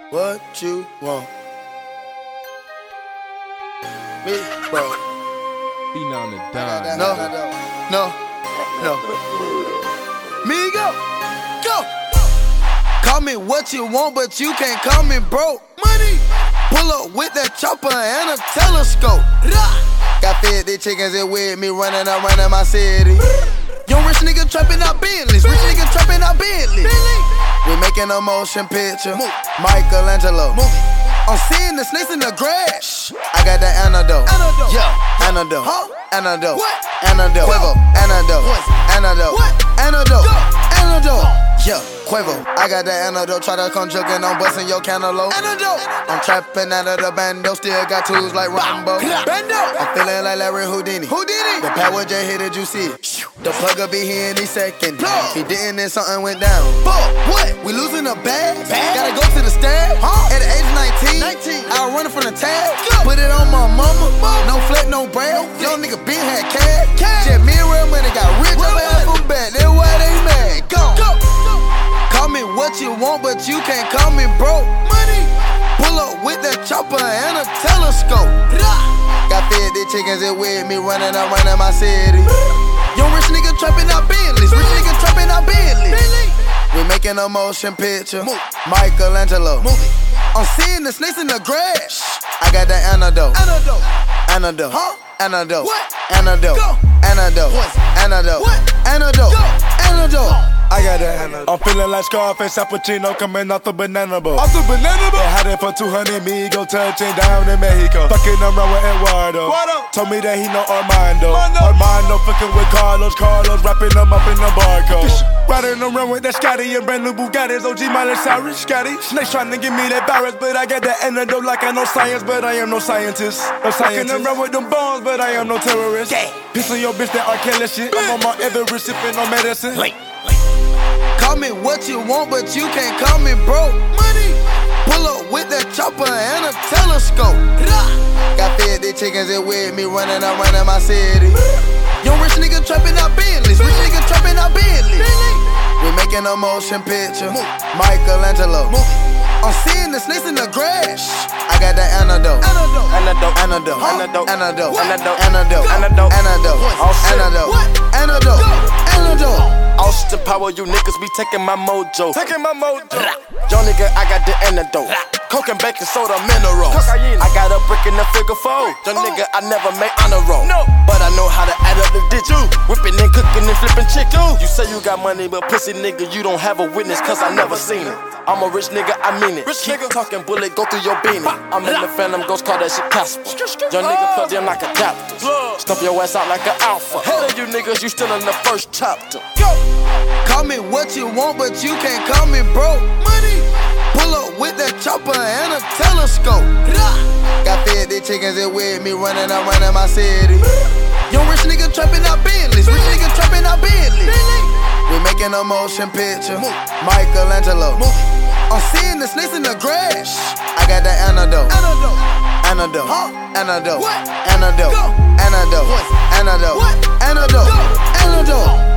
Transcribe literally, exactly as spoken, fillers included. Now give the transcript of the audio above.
What you want? Me, bro. Beating on the dime. No, no, no. Me go, go. Call me what you want, but you can't call me broke. Money. Pull up with that chopper and a telescope. Got fifty chickens in with me running around in my city. Young rich nigga trapping out Bentleys. Rich nigga trapping out Bentleys. We making a motion picture. Michelangelo. I'm seeing the snakes in the grass. I got the antidote. Yeah, antidote. Antidote. Antidote. Quavo. Antidote. Antidote. Antidote. Antidote. Yeah, Quavo. I got the antidote. Try to come joking on busting your cantaloupe. Antidote. I'm trapping out of the bando. Still got tools like Rambo. Bando. I'm feeling like Larry Houdini. Houdini. The power J hit it, you see it. The plug'll be here any second. Plug. He didn't, then something went down. Fuck, what? We losing a bag? bag? Gotta go to the stab? Huh? At the age of nineteen, nineteen. I was running from the tag. Go. Put it on my mama. mama. No flat, no braille. No Young nigga been had cash. cash. Jet me and real money got rich. Real I'm from back. That's why they mad. Go. Go. Go. Call me what you want, but you can't call me broke. Money. Pull up with that chopper and a telescope. Got fifty chickens in with me running around in my city. Young rich nigga trapping out Bentleys. Rich nigga trapping out Bentleys. We making a motion picture. Michelangelo. I'm seeing the snakes in the grass. I got the antidote. Antidote. Antidote. Huh? Antidote. What? Antidote. Go. Antidote. What? Antidote. What? Antidote. Go. Antidote. I got the antidote. I'm feeling like Scarface, Al Pacino coming off the banana boat. Off the banana boat? They had it for two hundred Migo touching down in Mexico. Fucking around with Eduardo. Told me that he know Armando. Armando, Armando fucking with Carlos. Carlos wrapping them up in the barcode. Riding around with that Scotty and brand new Bugattis. O G Miley Cyrus, Scotty. Snakes trying to give me that virus, but I got that antidote like I know science, but I am no scientist. No scientist. Fucking around with them bombs, but I am no terrorist. Yeah. Piss on your bitch, that R. Kelly shit. I'm on my Everest sipping on medicine. Wait. Call me what you want, but you can't call me broke. Money. Pull up with that chopper and a telescope. Got fifty chickens in with me running around in my city. Young rich nigga trapping out Bentleys. Rich nigga trapping out Bentleys. We making a motion picture. Michelangelo. I'm seeing the snakes in the grass. I got the antidote. Antidote. Antidote. Antidote. Antidote. Antidote. Antidote. Antidote. Antidote. Antidote. Antidote. Antidote. Austin Power, you niggas be taking my mojo. Taking my mojo. Young nigga, I got the antidote. Coke and baking soda minerals. I got a brick in the figure four. Young nigga, I never made honor roll. No. But I know how to add up the digits. Whipping and cooking and flipping chicken. You say you got money, but pussy nigga, you don't have a witness, cause I never seen it. I'm a rich nigga, I mean it. Rich Keep nigga talking bullet, go through your beanie. I'm in the Phantom Ghost, call that shit Casper. Young nigga plugged in like a captain. Stump your ass out like an alpha. Hell you niggas, you still in the first chapter. Go. Call me what you want, but you can't call me broke. Money. Pull up with that chopper and a telescope. Got fifty chickens in with me running around in my city. Young rich nigga trapping out Bentleys. Rich nigga trapping out Bentleys. We making a motion picture. Michelangelo. I'm seeing the snakes in the grass. I got the antidote. Antidote. Antidote. Antidote. Antidote. Antidote. Antidote. Antidote. Antidote.